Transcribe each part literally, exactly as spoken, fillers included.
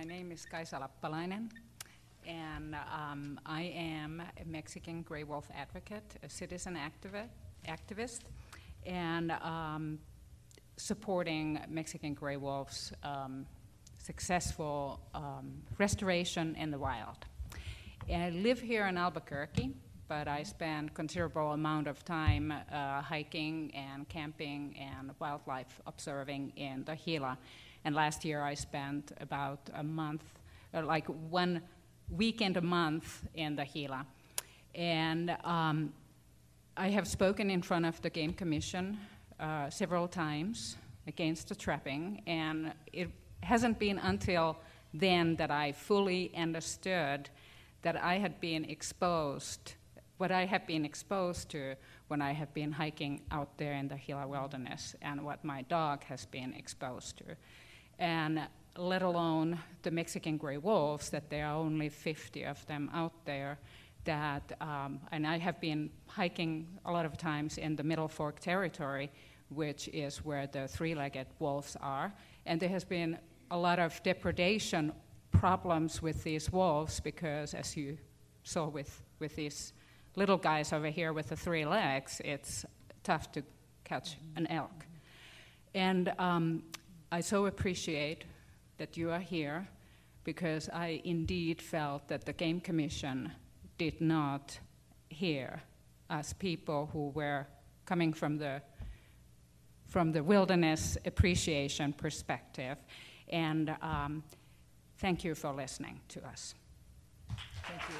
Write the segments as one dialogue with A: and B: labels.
A: My name is Kaisa Lappalainen, and um, I am a Mexican gray wolf advocate, a citizen activi activist, and um, supporting Mexican gray wolves' um, successful um, restoration in the wild. And I live here in Albuquerque, but I spend considerable amount of time uh, hiking and camping and wildlife observing in the Gila. And last year I spent about a month, or like one weekend a month in the Gila. And um, I have spoken in front of the Game Commission uh, several times against the trapping, and it hasn't been until then that I fully understood that I had been exposed, what I have been exposed to when I have been hiking out there in the Gila wilderness, and what my dog has been exposed to. And let alone the Mexican gray wolves, that there are only fifty of them out there, that, um, and I have been hiking a lot of times in the Middle Fork territory, which is where the three-legged wolves are, and there has been a lot of depredation problems with these wolves, because as you saw with, with these little guys over here with the three legs, it's tough to catch an elk. And um, I so appreciate that you are here, because I indeed felt that the Game Commission did not hear us people who were coming from the from the wilderness appreciation perspective. And um, thank you for listening to us. Thank you.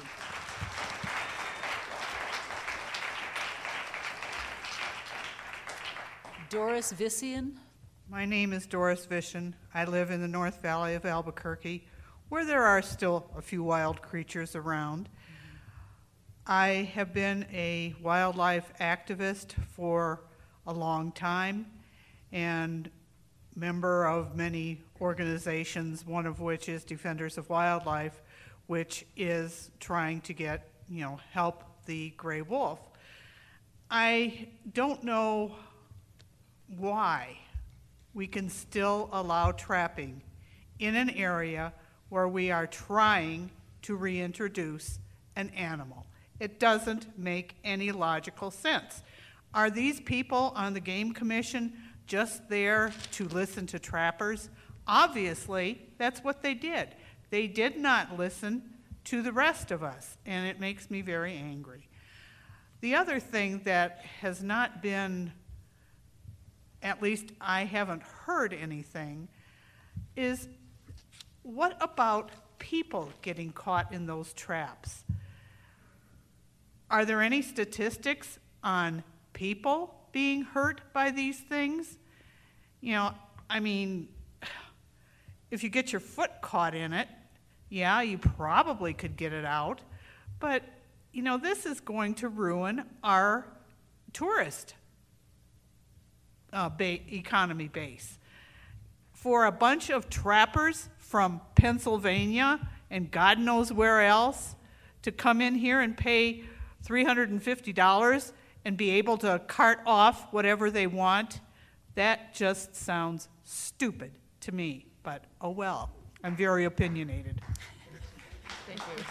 B: Doris Vissian.
C: My name is Doris Vissian. I live in the North Valley of Albuquerque, where there are still a few wild creatures around. I have been a wildlife activist for a long time and member of many organizations, one of which is Defenders of Wildlife, which is trying to get, you know, help the gray wolf. I don't know why we can still allow trapping in an area where we are trying to reintroduce an animal. It doesn't make any logical sense. Are these people on the Game Commission just there to listen to trappers? Obviously, that's what they did. They did not listen to the rest of us, and it makes me very angry. The other thing that has not been, at least I haven't heard anything, is what about people getting caught in those traps? Are there any statistics on people being hurt by these things? You know, I mean, if you get your foot caught in it, yeah, you probably could get it out, but, you know, this is going to ruin our tourist Uh, ba economy base. For a bunch of trappers from Pennsylvania and God knows where else to come in here and pay three hundred fifty dollars and be able to cart off whatever they want, that just sounds stupid to me. But oh well, I'm very opinionated.
A: Thank you.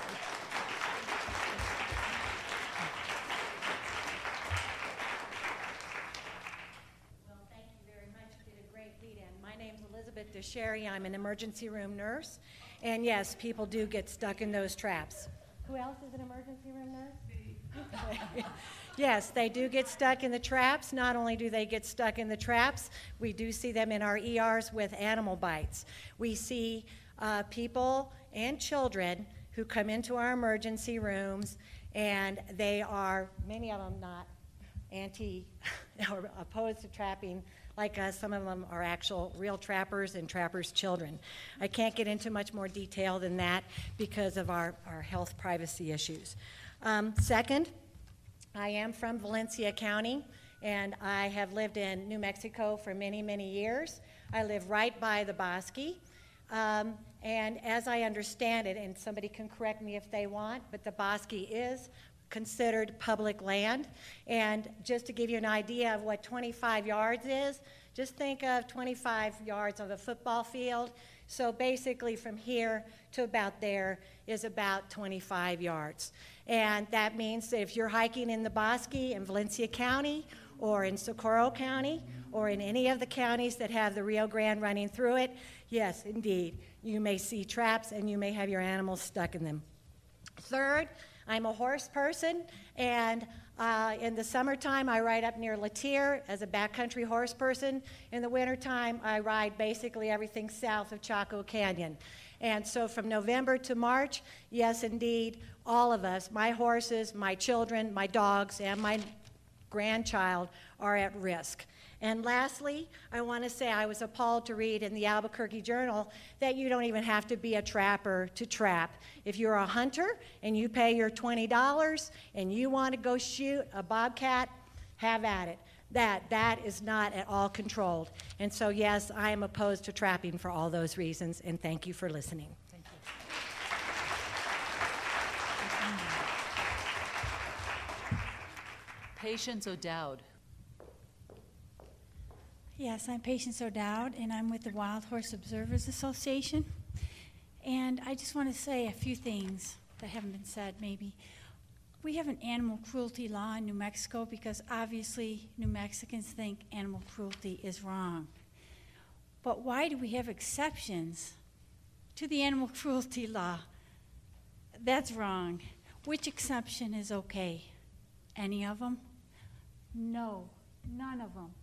D: Sherry, I'm an emergency room nurse, and yes, people do get stuck in those traps. Who else is an emergency room nurse? Yes, they do get stuck in the traps. Not only do they get stuck in the traps, we do see them in our E Rs with animal bites. We see uh, people and children who come into our emergency rooms, and they are, many of them not anti or opposed to trapping like us. Some of them are actual real trappers and trappers' children. I can't get into much more detail than that because of our, our health privacy issues. Um, second, I am from Valencia County, and I have lived in New Mexico for many, many years. I live right by the Bosque, um, and as I understand it, and somebody can correct me if they want, but the Bosque is considered public land. And just to give you an idea of what twenty-five yards is, just think of twenty-five yards of a football field. So basically from here to about there is about twenty-five yards. And that means that if you're hiking in the Bosque in Valencia County or in Socorro County or in any of the counties that have the Rio Grande running through it, yes, indeed, you may see traps and you may have your animals stuck in them. Third, I'm a horse person, and uh, in the summertime I ride up near Latir as a backcountry horse person. In the wintertime I ride basically everything south of Chaco Canyon. And so from November to March, yes indeed, all of us, my horses, my children, my dogs, and my grandchild are at risk. And lastly, I want to say I was appalled to read in the Albuquerque Journal that you don't even have to be a trapper to trap. If you're a hunter and you pay your twenty dollars and you want to go shoot a bobcat, have at it. That, that is not at all controlled. And so yes, I am opposed to trapping for all those reasons, and thank you for listening.
B: Thank you. Patience O'Dowd.
E: Yes, I'm Patience O'Dowd, and I'm with the Wild Horse Observers Association. And I just want to say a few things that haven't been said, maybe. We have an animal cruelty law in New Mexico because obviously New Mexicans think animal cruelty is wrong. But why do we have exceptions to the animal cruelty law? That's wrong. Which exception is okay? Any of them? No, none of them.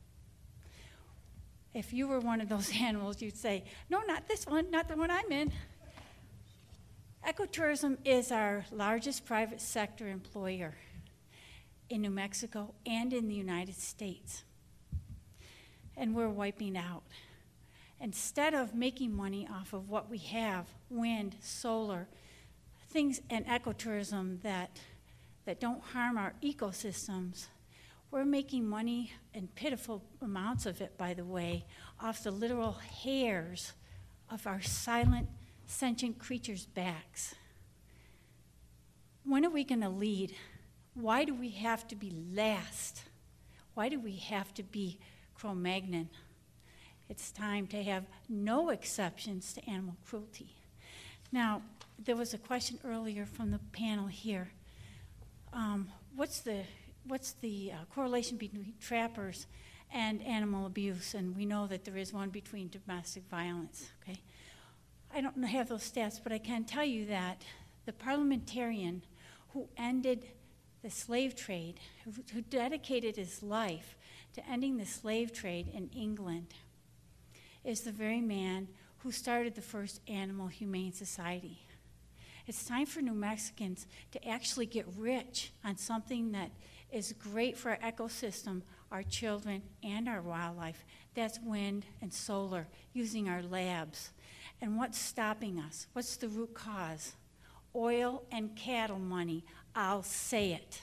E: If you were one of those animals, you'd say, no, not this one, not the one I'm in. Ecotourism is our largest private sector employer in New Mexico and in the United States. And we're wiping out. Instead of making money off of what we have, wind, solar, things, and ecotourism that, that don't harm our ecosystems, we're making money, and pitiful amounts of it, by the way, off the literal hairs of our silent, sentient creatures' backs. When are we going to lead? Why do we have to be last? Why do we have to be Cro-Magnon? It's time to have no exceptions to animal cruelty. Now, there was a question earlier from the panel here. Um, what's the What's the uh, correlation between trappers and animal abuse? And we know that there is one between domestic violence, okay? I don't have those stats, but I can tell you that the parliamentarian who ended the slave trade, who, who dedicated his life to ending the slave trade in England, is the very man who started the first Animal Humane Society. It's time for New Mexicans to actually get rich on something that is great for our ecosystem, our children, and our wildlife. That's wind and solar, using our labs. And what's stopping us? What's the root cause? Oil and cattle money. I'll say it.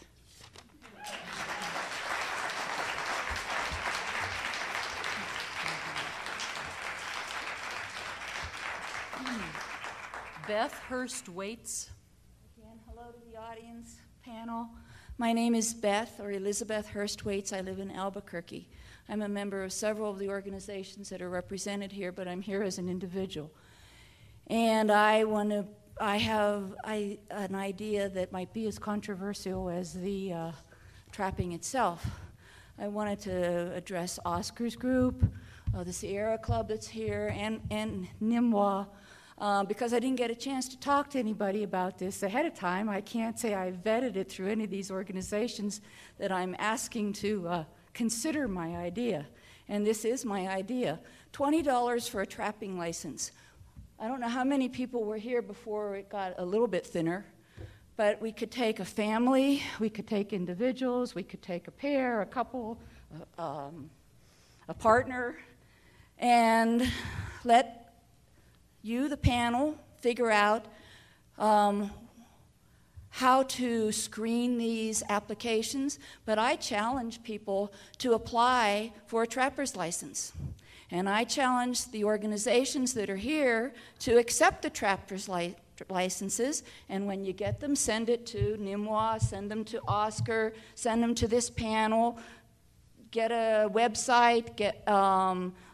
B: Beth Hurst Waits.
F: Again, hello to the audience, panel. My name is Beth, or Elizabeth Hurst Waits. I live in Albuquerque. I'm a member of several of the organizations that are represented here, but I'm here as an individual. And I want to, I have I, an idea that might be as controversial as the uh, trapping itself. I wanted to address Oscar's group, uh, the Sierra Club that's here, and, and Nymwa. Uh, because I didn't get a chance to talk to anybody about this ahead of time. I can't say I vetted it through any of these organizations that I'm asking to uh, consider my idea. And this is my idea. twenty dollars for a trapping license. I don't know how many people were here before it got a little bit thinner, but we could take a family, we could take individuals, we could take a pair, a couple, uh, um, a partner, and let you, the panel, figure out um, how to screen these applications, but I challenge people to apply for a trapper's license. And I challenge the organizations that are here to accept the trapper's li licenses, and when you get them, send it to Nymwa, send them to Oscar, send them to this panel, get a website, get um,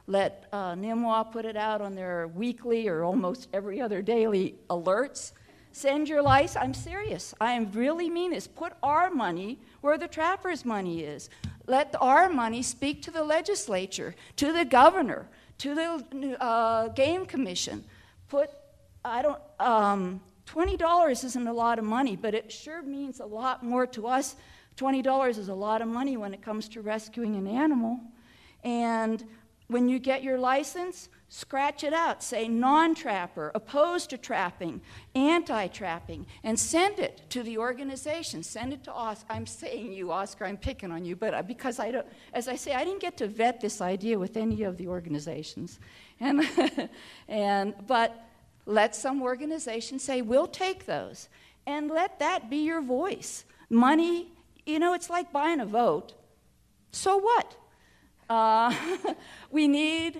F: let uh, N I M W A put it out on their weekly or almost every other daily alerts. Send your license. I'm serious. I am really mean this. Put our money where the trappers' money is. Let our money speak to the legislature, to the governor, to the uh, game commission. Put, I don't, um, twenty dollars isn't a lot of money, but it sure means a lot more to us. twenty dollars is a lot of money when it comes to rescuing an animal. And when you get your license, scratch it out. Say non-trapper, opposed to trapping, anti-trapping, and send it to the organization. Send it to Oscar. I'm saying you, Oscar, I'm picking on you, but because I don't, as I say, I didn't get to vet this idea with any of the organizations. And, and, but let some organization say, we'll take those. And let that be your voice. Money, you know, it's like buying a vote. So what? Uh, we need,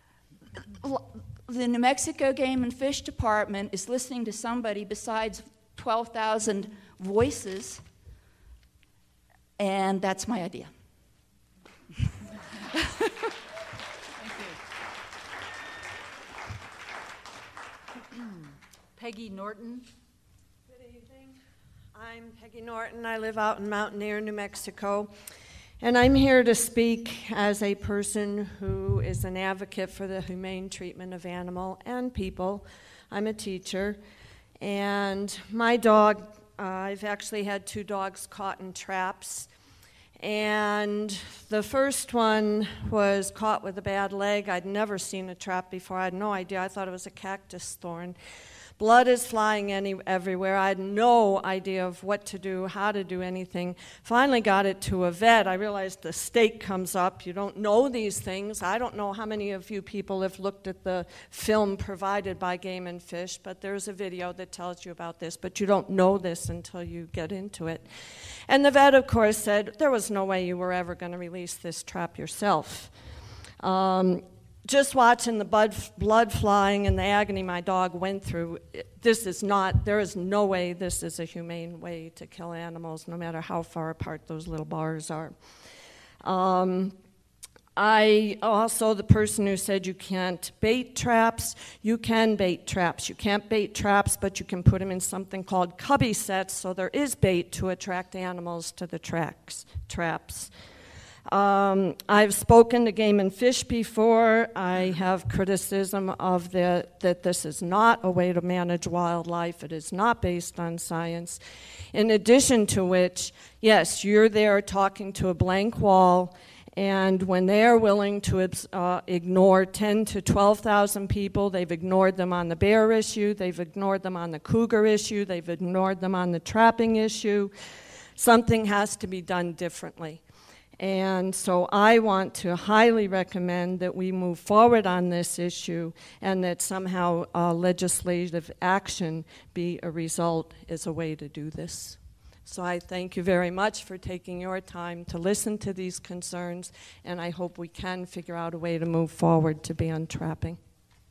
F: the New Mexico Game and Fish Department is listening to somebody besides twelve thousand voices, and that's my idea.
B: Peggy Norton.
G: Good evening. I'm Peggy Norton. I live out in Mountaineer, New Mexico. And I'm here to speak as a person who is an advocate for the humane treatment of animal and people. I'm a teacher. And my dog, uh, I've actually had two dogs caught in traps. And the first one was caught with a bad leg. I'd never seen a trap before. I had no idea. I thought it was a cactus thorn. Blood is flying any, everywhere. I had no idea of what to do, how to do anything. Finally got it to a vet. I realized the stake comes up. You don't know these things. I don't know how many of you people have looked at the film provided by Game and Fish, but there's a video that tells you about this, but you don't know this until you get into it. And the vet, of course, said there was no way you were ever going to release this trap yourself. Um, Just watching the blood, blood flying and the agony my dog went through, this is not, there is no way this is a humane way to kill animals, no matter how far apart those little bars are. Um, I also, the person who said you can't bait traps, you can bait traps. You can't bait traps, but you can put them in something called cubby sets, so there is bait to attract animals to the tracks, traps. Um, I've spoken to Game and Fish before. I have criticism of the, that this is not a way to manage wildlife. It is not based on science. In addition to which, yes, you're there talking to a blank wall, and when they're willing to uh, ignore ten to twelve thousand people, they've ignored them on the bear issue, they've ignored them on the cougar issue, they've ignored them on the trapping issue. Something has to be done differently. And so I want to highly recommend that we move forward on this issue and that somehow uh, legislative action be a result as a way to do this. So I thank you very much for taking your time to listen to these concerns, and I hope we can figure out a way to move forward to ban trapping.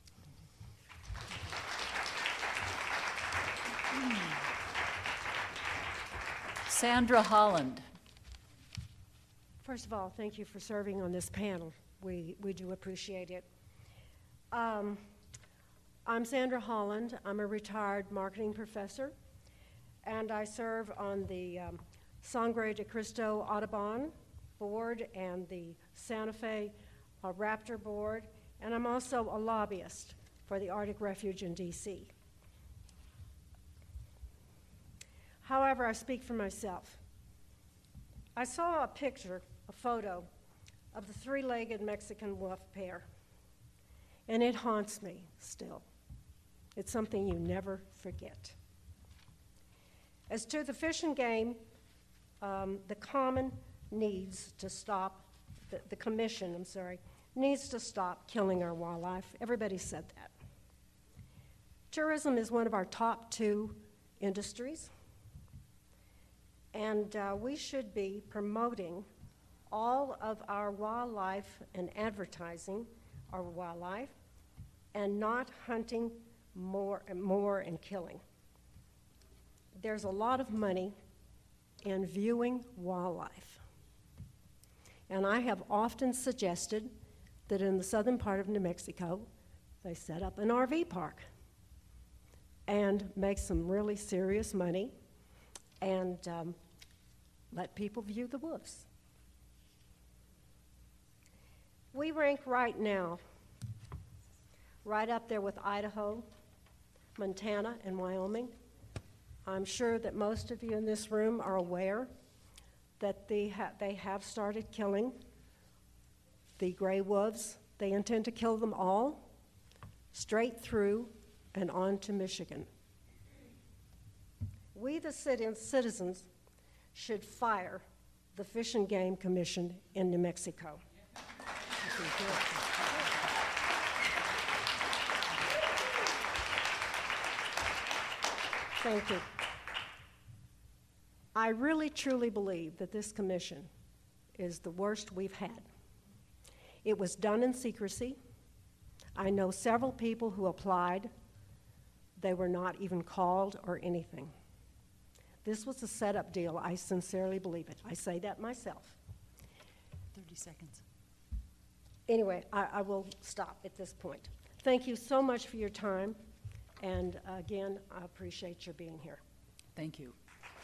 B: Sandra Holland.
D: First of all, thank you for serving on this panel. We, we do appreciate it. Um, I'm Sandra Holland. I'm a retired marketing professor, and I serve on the um, Sangre de Cristo Audubon board and the Santa Fe uh, Raptor board, and I'm also a lobbyist for the Arctic Refuge in D C. However, I speak for myself. I saw a picture, a photo, of the three-legged Mexican wolf pair, and it haunts me still. It's something you never forget. As to the Fish and Game, um, the common needs to stop, the, the commission, I'm sorry, needs to stop killing our wildlife. Everybody said that. Tourism is one of our top two industries, and uh, we should be promoting all of our wildlife and advertising our wildlife and not hunting more and more and killing. There's a lot of money in viewing wildlife. And I have often suggested
H: that in the southern part of New Mexico, they set up an R V park and make some really serious money and um, let people view the wolves. We rank right now right up there with Idaho, Montana, and Wyoming. I'm sure that most of you in this room are aware that they, ha they have started killing the gray wolves. They intend to kill them all, straight through and on to Michigan. We, the citizens, should fire the Fish and Game Commission in New Mexico. Thank you. I really, truly believe that this commission is the worst we've had. It was done in secrecy. I know several people who applied. They were not even called or anything. This was a set-up deal. I sincerely believe it. I say that myself.
B: thirty seconds.
H: Anyway, I, I will stop at this point. Thank you so much for your time. And uh, again, I appreciate your being here.
B: Thank you.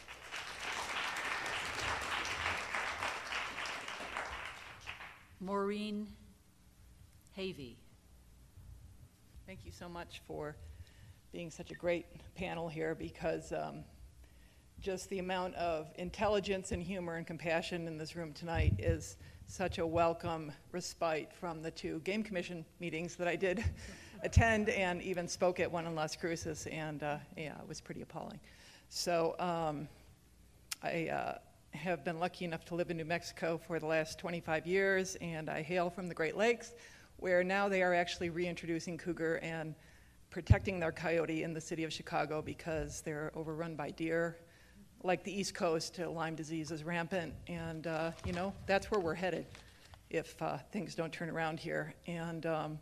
B: Maureen Havey.
I: Thank you so much for being such a great panel here, because um, just the amount of intelligence and humor and compassion in this room tonight is such a welcome respite from the two Game Commission meetings that I did attend, and even spoke at one in Las Cruces, and uh, yeah, it was pretty appalling. So um, I uh, have been lucky enough to live in New Mexico for the last twenty-five years, and I hail from the Great Lakes, where now they are actually reintroducing cougar and protecting their coyote in the city of Chicago because they're overrun by deer. Like the East Coast, uh, Lyme disease is rampant, and uh, you know, that's where we're headed if uh, things don't turn around here. And um,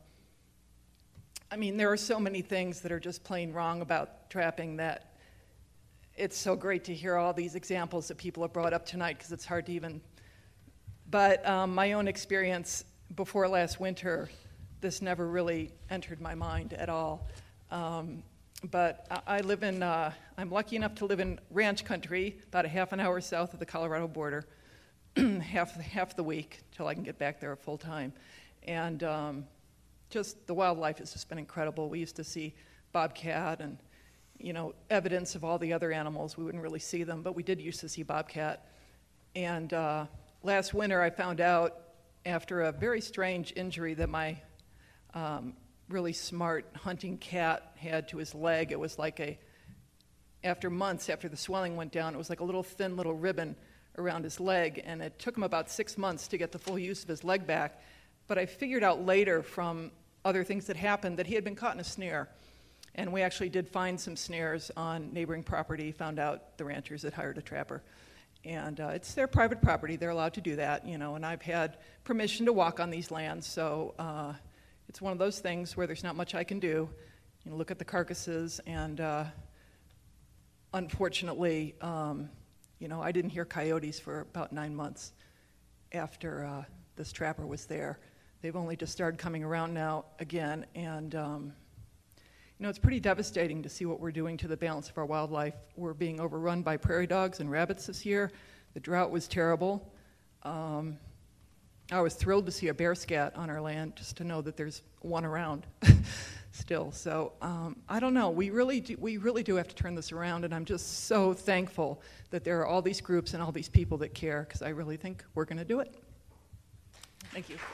I: I mean, there are so many things that are just plain wrong about trapping that it's so great to hear all these examples that people have brought up tonight, because it's hard to even, but um, my own experience before last winter, this never really entered my mind at all. Um, but I, I live in, uh, I'm lucky enough to live in ranch country, about a half an hour south of the Colorado border, half, half the week till I can get back there full time. And um, just the wildlife has just been incredible. We used to see bobcat and, you know, evidence of all the other animals. We wouldn't really see them, but we did used to see bobcat. And uh, last winter I found out, after a very strange injury that my um, really smart hunting cat had to his leg, it was like a, after months after the swelling went down, it was like a little thin little ribbon around his leg, and it took him about six months to get the full use of his leg back. But I figured out later from other things that happened that he had been caught in a snare. And we actually did find some snares on neighboring property, found out the ranchers had hired a trapper. And uh, it's their private property, they're allowed to do that, you know, and I've had permission to walk on these lands, so uh, it's one of those things where there's not much I can do. You know, look at the carcasses, and uh, unfortunately, um, you know, I didn't hear coyotes for about nine months after uh, this trapper was there. They've only just started coming around now again, and um, you know, it's pretty devastating to see what we're doing to the balance of our wildlife. We're being overrun by prairie dogs and rabbits this year. The drought was terrible. Um, I was thrilled to see a bear scat on our land, just to know that there's one around still. So um, I don't know. We really do, we really do have to turn this around, and I'm just so thankful that there are all these groups and all these people that care, because I really think we're going to do it. Thank you.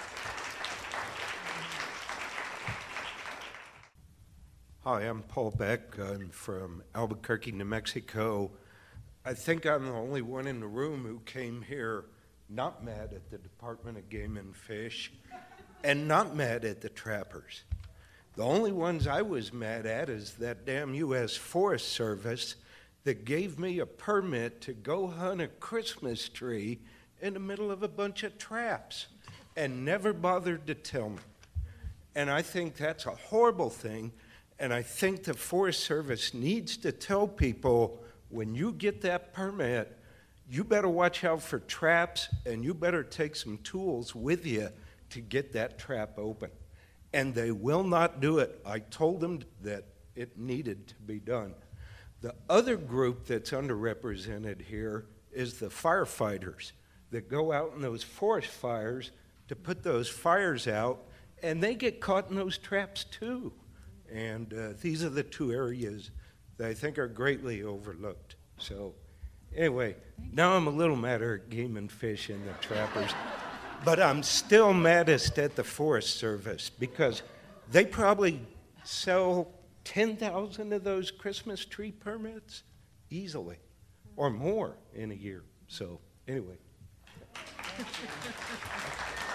J: Hi, I'm Paul Beck. I'm from Albuquerque, New Mexico. I think I'm the only one in the room who came here not mad at the Department of Game and Fish and not mad at the trappers. The only ones I was mad at is that damn U S Forest Service that gave me a permit to go hunt a Christmas tree in the middle of a bunch of traps and never bothered to tell me. And I think that's a horrible thing. And I think the Forest Service needs to tell people, when you get that permit, you better watch out for traps, and you better take some tools with you, to get that trap open. And they will not do it. I told them that it needed to be done. The other group that's underrepresented here is the firefighters that go out in those forest fires to put those fires out, and they get caught in those traps too. And uh, these are the two areas that I think are greatly overlooked. So anyway, now I'm a little madder at Game and Fish and the trappers, but I'm still maddest at the Forest Service because they probably sell ten thousand of those Christmas tree permits easily, or more in a year. So anyway.